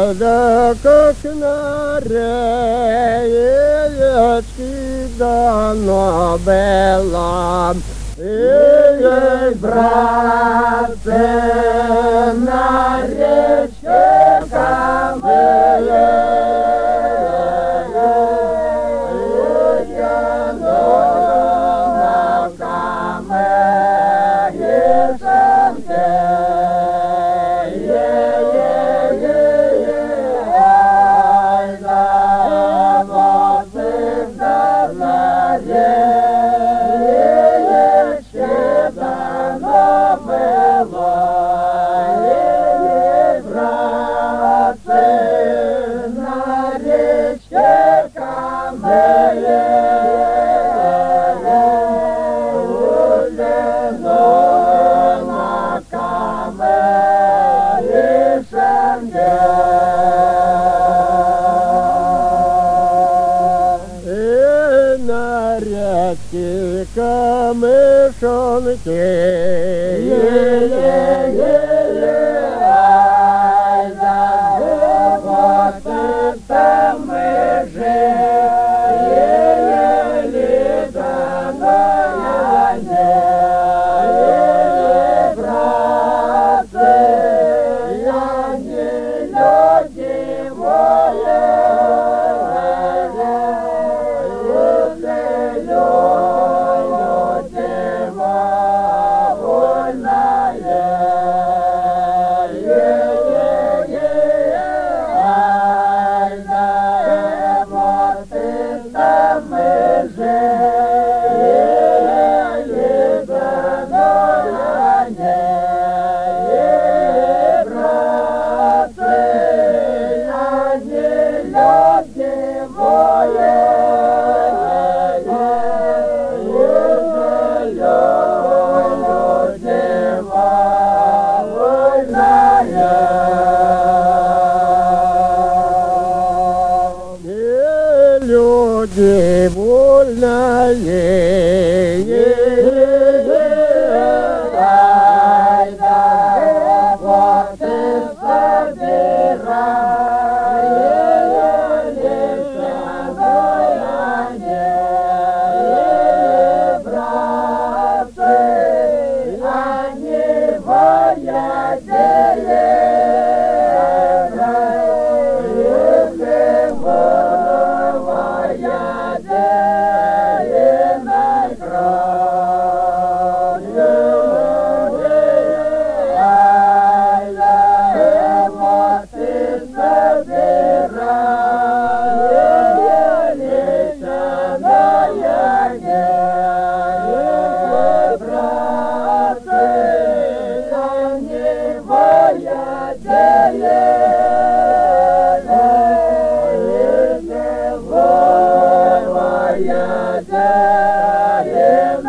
Да как на реечке давно была. Эй, братцы, на речке Камыля, на Камыля санте. Камышонки, ай, да вот это мы же, братцы, я не люди мои. Люди вольные, ай, да, вот и собирай, братцы, они воятели. Yeah.